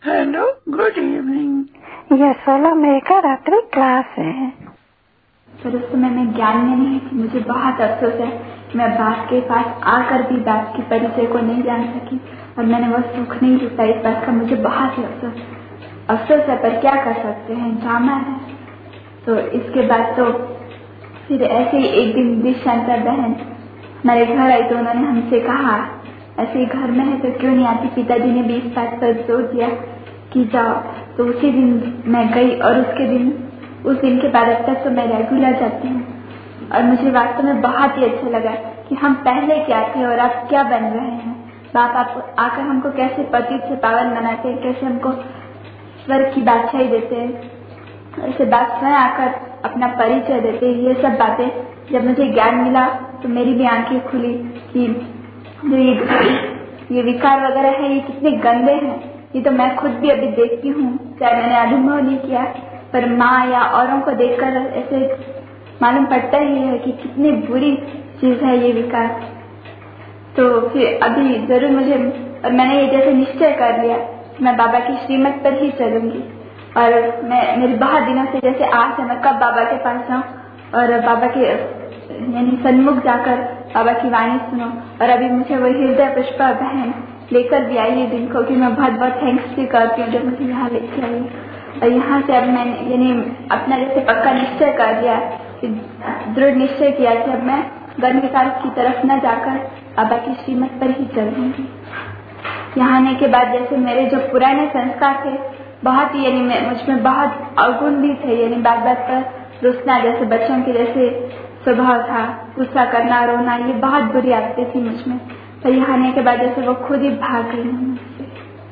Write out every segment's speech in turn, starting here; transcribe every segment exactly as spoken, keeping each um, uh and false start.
Hello, good evening. ये सोलह मई का रात्रि क्लास है। पर उस समय मैं ज्ञान में नहीं थी। मुझे बहुत अफसोस है कि मैं बाप के पास आकर भी बाप के परिचय को नहीं जान सकी और मैंने वो सुख नहीं जीता। इस बात का मुझे बहुत ही अफसोस अफसोस है, पर क्या कर सकते हैं, ड्रामा है। तो इसके बाद तो फिर ऐसे ही एक दिन दिशांतर बहन हमारे घर आई तो उन्होंने हमसे कहा, ऐसे ही घर में है तो क्यों नहीं आती। पिताजी ने भी इस बात पर जोर दिया कि जाओ। तो उसी दिन मैं गई और उसके दिन उस दिन के बाद अब तक तो मैं रेगुलर जाती हूँ और मुझे वास्तव में बहुत ही अच्छा लगा कि हम पहले क्या थे और अब क्या बन रहे हैं। बाप आप आकर हमको कैसे पतित से पावन बनाते हैं, कैसे हमको स्वर्ग की बादशाही देते हैं, ऐसे बाप स्वयं आकर अपना परिचय देते हैं। ये सब बातें जब मुझे ज्ञान मिला तो मेरी भी आंखें खुली कि जो ये, ये विकार वगैरह है ये कितने गंदे हैं। ये तो मैं खुद भी अभी देखती हूँ, चाहे मैंने अनुभव नहीं किया, पर माँ या औरों को देखकर ऐसे मालूम पड़ता ही है कि कितनी बुरी चीज है ये विकार। तो फिर अभी जरूर मुझे, और मैंने ये जैसे निश्चय कर लिया कि मैं बाबा की श्रीमत पर ही चलूंगी और मैं मेरी बहुत दिनों से जैसे आस है मैं कब बाबा के पास जाऊं और बाबा के यानी सन्मुख जाकर बाबा की वाणी सुनो। और अभी मुझे वो हृदय पुष्पा बहन लेकर भी आई है दिन को कि मैं बहुत बहुत थैंक्स भी करती हूँ जब मुझे यहाँ लेके आई। और यहाँ से अब मैंने यानी अपना जैसे पक्का निश्चय कर लिया, दृढ़ निश्चय किया कि अब मैं वन विकास की तरफ न जाकर बाबा की श्रीमत पर ही चलूंगी। यहाँ आने के बाद जैसे मेरे जो पुराने संस्कार थे बहुत ही यानी मुझमें बहुत अवगुण भी थे, यानी बात बात पर रुसना, जैसे बच्चों के जैसे स्वभाव था, गुस्सा करना, रोना, ये बहुत बुरी आदतें थी मुझमें। पर यहाँ आने के बाद जैसे वो खुद ही भाग गई मुझसे।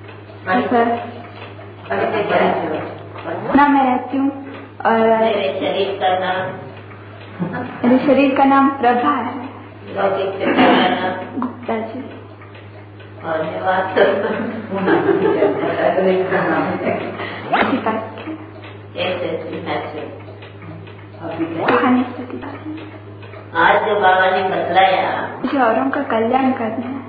ना मैं रहती हूँ और शरीर का नाम, मेरे शरीर का नाम प्रभा है, गुप्ता जी। और आज जो बाबा ने बतलाया मुझे औरों का कल्याण करना है।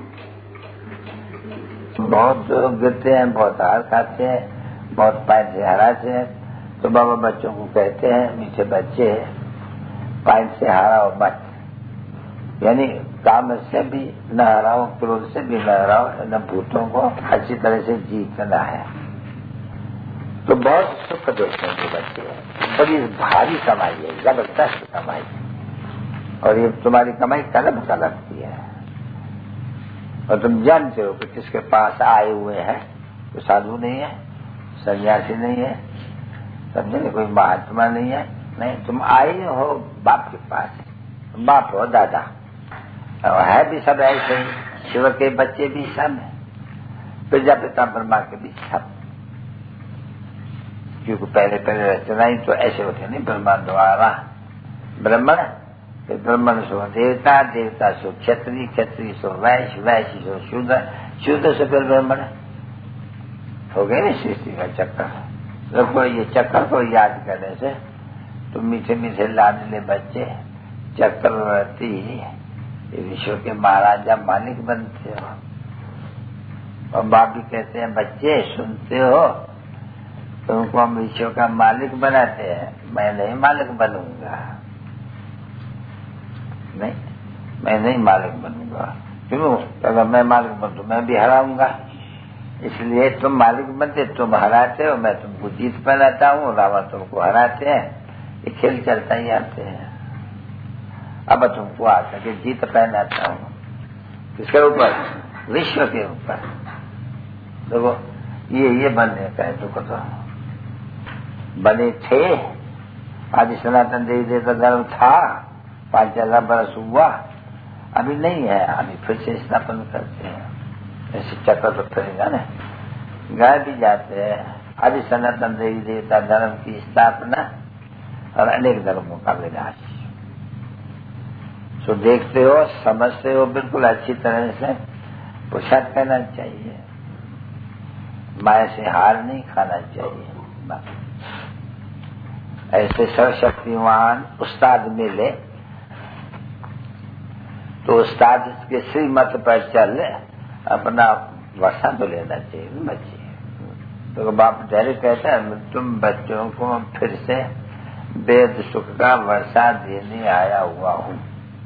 बहुत गिरते हैं, बहुत हार खाते हैं, बहुत पैंट से हराते हैं। तो बाबा बच्चों को कहते हैं, मीठे बच्चे पैंट से हराओ मत, यानी काम से भी न हराओ, क्रोध से भी न हराओ, न भूतों को अच्छी तरह से जीतना है। तो बहुत सुख देते हैं जो बच्चे हैं। बड़ी भारी कमाई है, जबरदस्त कमाई है, और ये तुम्हारी कमाई कलम कलम की है। और तुम जानते हो कि किसके पास आए हुए हैं, तो साधु नहीं है, सन्यासी नहीं है, समझे, कोई महात्मा नहीं है, नहीं, तुम आए हो बाप के पास। बाप हो दादा, और है भी सब ऐसे ही, शिव के बच्चे भी सब है, प्रजापिता ब्रह्मा के भी सब, क्योंकि पहले पहले रचना ही तो ऐसे होते नहीं, ब्रह्मा द्वारा ब्राह्मण, फिर ब्राह्मण सो देवता, देवता सो क्षत्रिय, क्षत्रिय सो वैश्य, वैश्य सो शूद्र, शूद्र से फिर ब्राह्मण हो गए ना सृष्टि का चक्कर। देखो ये चक्कर को याद करने से तो मीठे मीठे लाडले बच्चे चक्रवर्ती विश्व के महाराजा मालिक बनते हो। और बाप भी कहते हैं, बच्चे सुनते हो, तुमको हम विश्व का मालिक बनाते हैं, मैं नहीं मालिक बनूंगा, नहीं, मैं नहीं मालिक बनूंगा। क्यों? अगर मैं मालिक बन तो मैं भी हराऊंगा, इसलिए तुम मालिक बनते, तुम हराते हो, मैं तुमको जीत पहनाता हूँ, रावण तुमको हराते हैं, ये खेल चलता ही आते हैं। अब तुमको आकर के जीत पहनाता हूँ, किसके ऊपर? विश्व के ऊपर। देखो ये ये बनने का है, तुमको तो बने थे, आदि सनातन देवी देवता धर्म था, पांच हजार बरस हुआ, अभी नहीं है, अभी फिर से स्थापन करते हैं। ऐसे चक्कर तो करेगा ना, गाय भी जाते हैं, आदि सनातन देवी देवता धर्म की स्थापना और अनेक धर्मों का विनाश। सो देखते हो, समझते हो, बिल्कुल अच्छी तरह से पुरुषार्थ करना चाहिए, माया से हार नहीं खाना चाहिए। ऐसे सर्वशक्तिवान उस्ताद मिले तो उस्ताद के श्रीमत पर चल अपना वर्षा तो लेना चाहिए बच्चे। तो बाप डायरेक्ट कहता है तुम बच्चों को फिर से वेद सुख का वर्षा देने आया हुआ हूँ।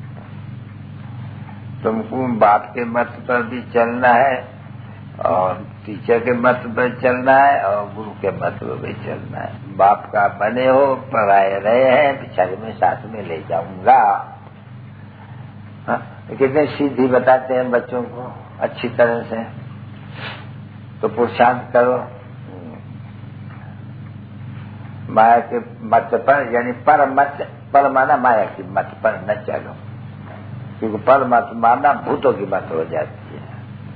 तुमको बाप के मत पर भी चलना है और टीचर के मत पर चलना है और गुरु के मत पर भी चलना है। बाप का बने हो, पढ़ाए रहे हैं, बिचारे में साथ में ले जाऊंगा। कितने सीधी बताते हैं बच्चों को अच्छी तरह से। तो पुरुषार्थ करो, माया के मत पर, यानी पर मत, पर माना माया की मत पर न चलो, क्योंकि पर मत माना भूतों की मत हो जाती है।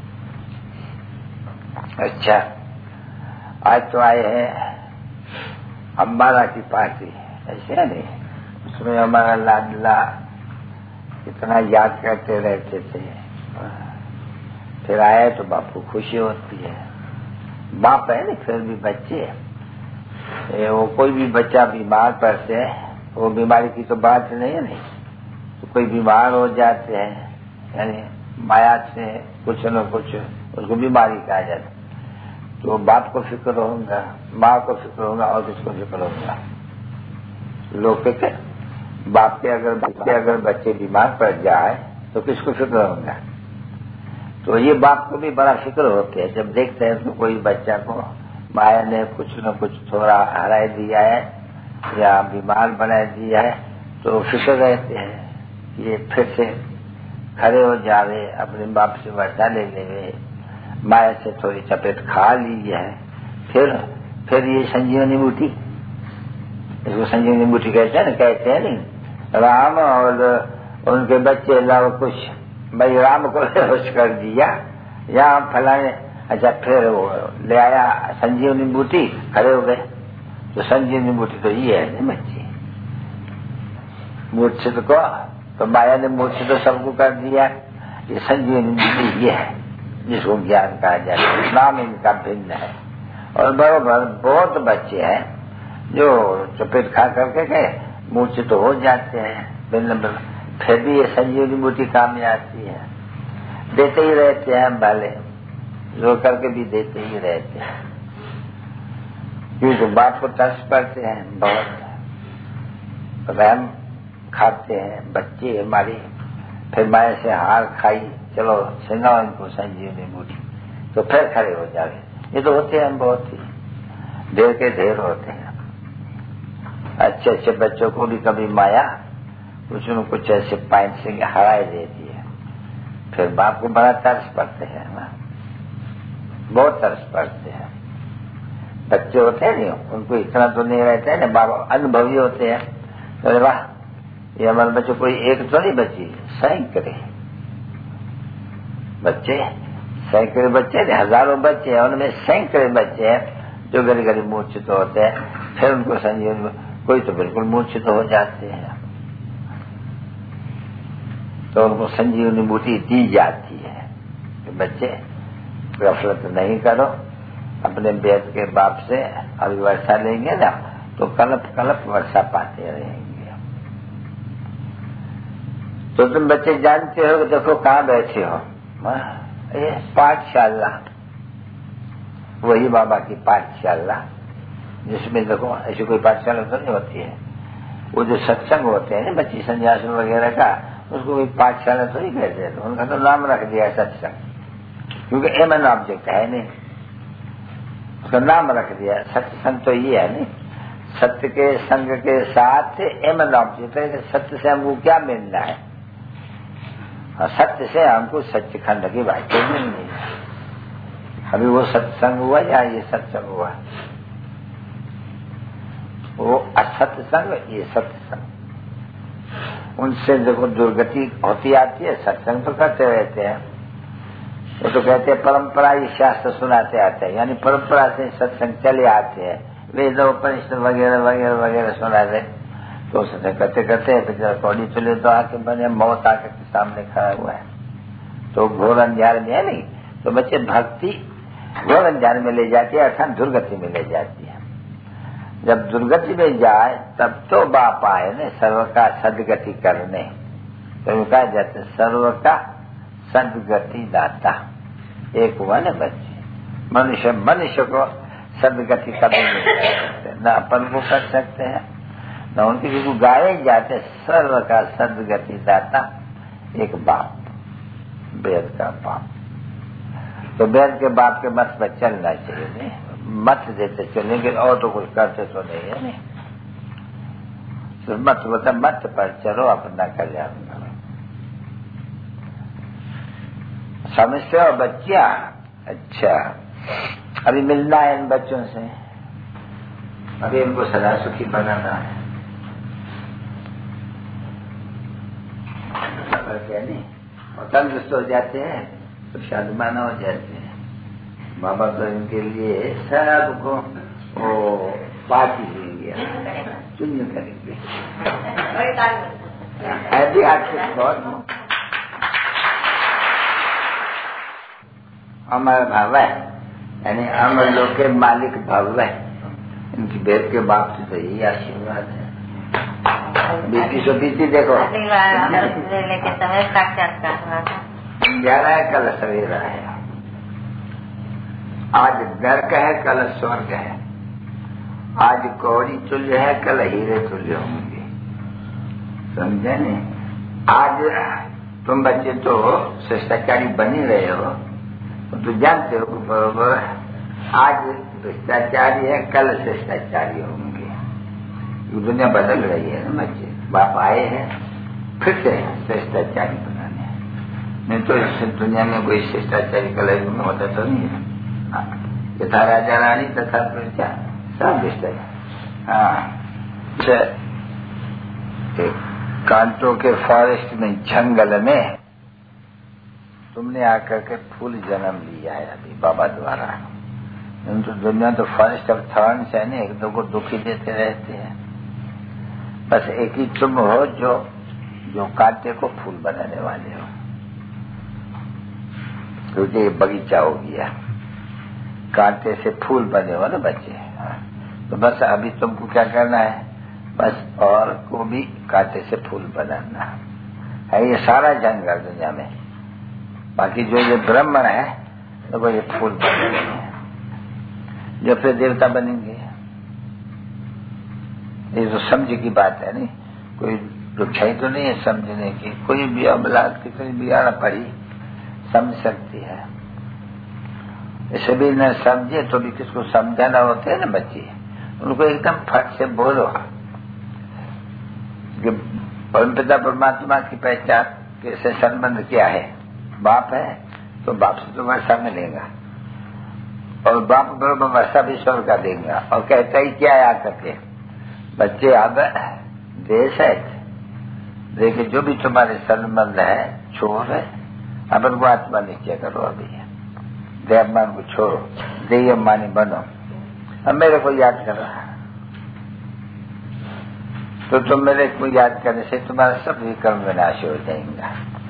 अच्छा, आज तो आए हैं अम्बाला की पार्टी, ऐसे है नहीं? उसमें हमारा लाडला इतना याद करते रहते थे, फिर आए तो बाप को खुशी होती है। बाप है नहीं, फिर भी बच्चे, वो कोई भी बच्चा बीमार पड़ते है, वो बीमारी की तो बात नहीं है, नहीं तो कोई बीमार हो जाते हैं, यानी माया से कुछ न कुछ उसको बीमारी कहा जाता है, तो बाप को फिक्र होगा, माँ को फिक्र होगा और किसको फिक्र होगा? लोग के बाप के अगर बच्चे अगर बच्चे बीमार पड़ जाए तो किसको फिक्र होगा? तो ये बाप को भी बड़ा फिक्र होते है जब देखते हैं तो कोई बच्चा को माया ने कुछ न कुछ थोड़ा हरा दिया है या बीमार बना दिया है, तो फिक्र रहते हैं कि ये फिर से खड़े हो जावे, अपने बाप से वर्षा ले ले, माया से थोड़ी चपेट खा ली है, फिर फिर ये संजीवनी बूटी, इसको संजीवनी बूटी कहते हैं ना, कहते हैं नहीं? राम और उनके बच्चे लाओ कुछ, भाई राम को बेहोश कर दिया या फलाने, अच्छा फिर वो ले आया संजीवनी बूटी, खड़े हो गए। तो संजीवनी बूटी तो ये है ना बच्चे, मूर्छित को तो माया ने मूर्छित तो सबको कर दिया, ये संजीवनी बूटी ये है जिसको ज्ञान कहा जाता है, नाम इनका भिन्न है। और बरोबर बहुत बच्चे हैं जो चपेट खा करके गए मूर्छित तो हो जाते हैं भिन्न भिन्न, फिर भी ये संजीवनी बूटी काम में आती है, देते ही रहते हैं, भले रो करके भी देते ही रहते हैं, क्योंकि बाप को तरस पड़ते हैं, बहुत रहम खाते हैं बच्चे हमारी, फिर माया से हार खाई, चलो सुनाओ इनको संजीवनी बूटी, तो फिर खड़े हो जाए। ये तो होते हैं बहुत ही देर के देर होते हैं। अच्छे अच्छे बच्चों को भी कभी माया कुछ न कुछ ऐसे पाइप से हराए देती है, फिर बाप को बड़ा तरस पड़ते हैं ना, बहुत तरस पड़ते हैं। बच्चे होते हैं नहीं, उनको इतना तो नहीं रहता है ना, बाबा अनुभवी होते हैं, तो वाह ये हमारे बच्चों कोई एक तो नहीं बची, सैकड़े बच्चे, सैकड़े बच्चे, हजारों बच्चे हैं, उनमें सैकड़े बच्चे हैं जो घड़ी घड़ी मूर्छित होते हैं, फिर उनको संजीवनी, कोई तो बिल्कुल मूर्छित हो जाते हैं, तो उनको संजीवनी बूटी दी जाती है कि बच्चे गफलत नहीं करो, अपने वेद के बाप से अभी वर्षा लेंगे ना तो कलप कलप वर्षा पाते रहेंगे। तो तुम बच्चे जानते हो, देखो कहाँ बैठे हो, ये पाठशाला, वही बाबा की पाठशाला, जिसमें देखो ऐसी कोई पाठशाला तो नहीं होती है, वो जो सत्संग होते हैं बच्ची संन्यास वगैरह का, उसको कोई पाठशाला तो नहीं कहते, तो उनका तो नाम रख दिया है सत्संग, क्योंकि एम एन ऑब्जेक्ट है नहीं, उसका नाम रख दिया। सत्संग तो ये है नहीं, सत्य के संग के साथ एम एन ऑब्जेक्ट है, सत्य से हमको क्या मिलना है, सत्य से हमको सच्चिखंड की बात मिलनी है। अभी वो सत्संग हुआ या ये सत्संग हुआ, वो असत्य संग, ये सत्संग, उनसे देखो दुर्गति होती आती है, सत्संग तो करते रहते हैं। वो तो कहते हैं परंपरा ये शास्त्र सुनाते आते हैं, यानी परंपरा से सत्संग चले आते हैं, वेद उपनिषद वगैरह वगैरह वगैरह सुनाते, तो सत्संग करते करते फिर कौड़ी चले तो आके बने, मौत आके सामने खड़ा हुआ है, तो घोर अंजार में है नहीं, तो बच्चे भक्ति घोर अंजार में ले जाती है, अर्थात दुर्गति में ले जाती है। जब दुर्गति में जाए तब तो बाप आए न सर्व का सदगति करने, तो कहा जाता है सर्व का सदगति दाता, एक हुआ न बच्चे, मनुष्य मनुष्य को सदगति कभी नहीं कर सकते, न अपन को कर सकते हैं न उनके को गाए जाते। सर्व का सदगति दाता एक बाप, वेद का बाप। तो वेद के बाप के मत पर चलना चाहिए, नहीं मत देते चलेंगे और तो कुछ करते तो नहीं है। नहीं तो मत बोलता मत पर चलो, अपना कल्याण करो। समझते हो बच्चिया? अच्छा, अभी मिलना है इन बच्चों से, अभी इनको सदा सुखी बनाना है। नहीं और तंदुरुस्त हो जाते हैं तो शादमाना हो जाते हैं। बाबा तो इनके लिए सबको वो पार्टी देंगे, चुन्नी करेंगे। ऐसी आर्थिक बहुत अमर भव है, यानी अमर लोग के मालिक भव है। इनकी बेद के बाप से तो यही आशीर्वाद है। बीती सो बीती देखो लेके समय साक्षात्कार हुआ था। ग्यारह है, कल सवेरा है। आज नरक है, कल स्वर्ग है। आज कौड़ी तुल्य है, कल हीरे तुल्य होंगे। समझे नहीं? आज तुम बच्चे तो शिष्टाचारी बनी रहे हो तो जानते हो बरोबर। आज भ्रष्टाचारी है, कल शिष्टाचारी होंगे। दुनिया बदल रही है ना बच्चे। बाप आए हैं फिर से शिष्टाचारी बनाने, नहीं तो इस दुनिया में कोई शिष्टाचारी कलयुग में होता तो नहीं है। यथा राजा रानी तथा प्रजा सब शिष्टाचारी। हाँ, कांटों के फॉरेस्ट में, जंगल में तुमने आकर के फूल जन्म लिया है अभी बाबा द्वारा। तो दुनिया तो फॉरेस्ट ऑफ थॉर्न्स है ना, एक दो को दुखी देते रहते हैं। बस एक ही तुम हो जो जो कांटे को फूल बनाने वाले हो, क्योंकि ये बगीचा हो गया, कांटे से फूल बने हो ना बच्चे। तो बस अभी तुमको क्या करना है, बस और को भी कांटे से फूल बनाना है। ये सारा जंगल दुनिया में, बाकी जो ये ब्राह्मण है तो वो ये फूल बनेंगे, जो फिर देवता बनेंगे। ये तो समझ की बात है, नहीं कोई रुक्षाई तो नहीं है समझने की। कोई भी औलाद कितनी भी आना पड़ी समझ सकती है। इसे भी न समझे तो भी किसको समझाना होता है ना बच्चे, उनको एकदम फट से बोलो कि परमपिता परमात्मा की पहचान कैसे संबंध क्या है। बाप है तो बाप से तो वर्षा मिलेगा, और बाप बरोबर वर्षा भी स्वर्ग का देगा। और कहता ही क्या है आकर के, बच्चे अब देश है, देखिए जो भी तुम्हारे संबंध है छोड़ है, अपन को आत्मा निश्चय करो। अभी देवमान को छोड़ो, देय मानी बनो। अब मेरे को याद करो तो तुम मेरे को याद करने से तुम्हारा सब विकर्म विनाश हो जाएगा,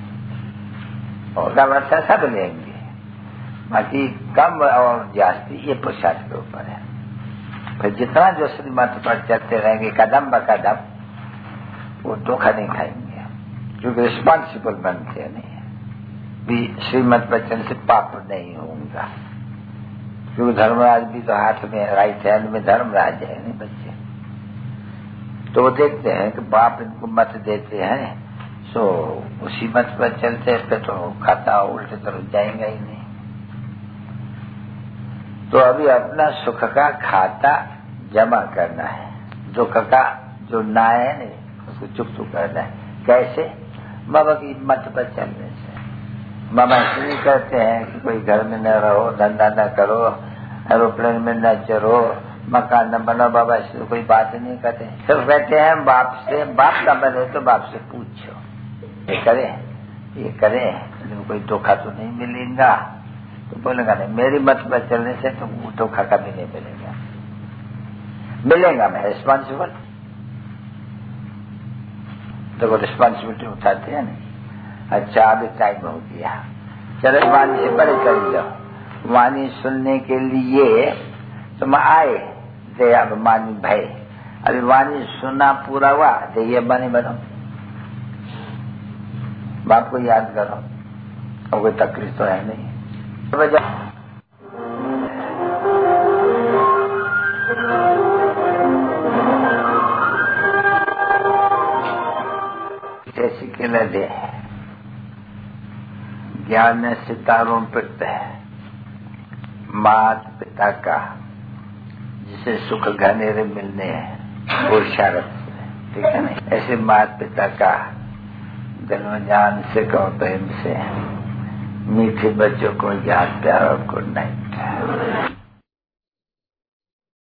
और वर्षा सब लेंगे। बाकी कम और जास्ती ये पुरुषार्थ के ऊपर है। फिर जितना जो श्रीमत पर चलते रहेंगे कदम ब कदम, वो धोखा नहीं खाएंगे, क्योंकि रिस्पॉन्सिबल बनते नहीं भी। श्रीमत पर चलने से पाप नहीं होगा, क्योंकि धर्मराज भी तो हाथ में, राइट हैंड में धर्मराज है नहीं बच्चे। तो वो देखते हैं कि बाप इनको मत देते हैं, सो उसी मत पर चलते पे तो खाता उल्टे तरफ जाएगा ही नहीं। तो अभी अपना सुख का खाता जमा करना है, दुख का जो ना है नहीं उसको चुप करना है। कैसे? बाबा की मत पर चलने से। बाबा इसलिए कहते हैं कि कोई घर में न रहो, धंधा न करो, एरोप्लेन में न चढ़ो, मकान न बनाओ। बाबा इसलिए कोई बात नहीं करते, सिर्फ कहते हैं बाप से, बाप का बने तो बाप से पूछो, ये करें ये करें, कोई धोखा तो नहीं मिलेगा। तो बोलेगा नहीं, मेरी मत पर चलने से तो धोखा कभी नहीं मिलेगा। मिलेगा मैं रिस्पॉन्सिबल, देखो रिस्पॉन्सिबिलिटी उठाते हैं नहीं। अच्छा अभी टाइम हो गया, चलो वाणी से बड़े कर जाओ। वाणी सुनने के लिए तुम आए दे अभिमानी भय, अभी वाणी सुना पूरा हुआ दे ये बने बनो। बाप को याद करो, और कोई तकलीफ तो है नहीं। जैसे कि लदे ज्ञान में सितारों पिट है मात पिता का जिसे सुख घनेरे मिलने हैं पुरुषार्थ से, ठीक है ना। ऐसे मात पिता का दिल में जान से कहो प्रेम से मीठे बच्चों को याद प्यार और गुड नाइट।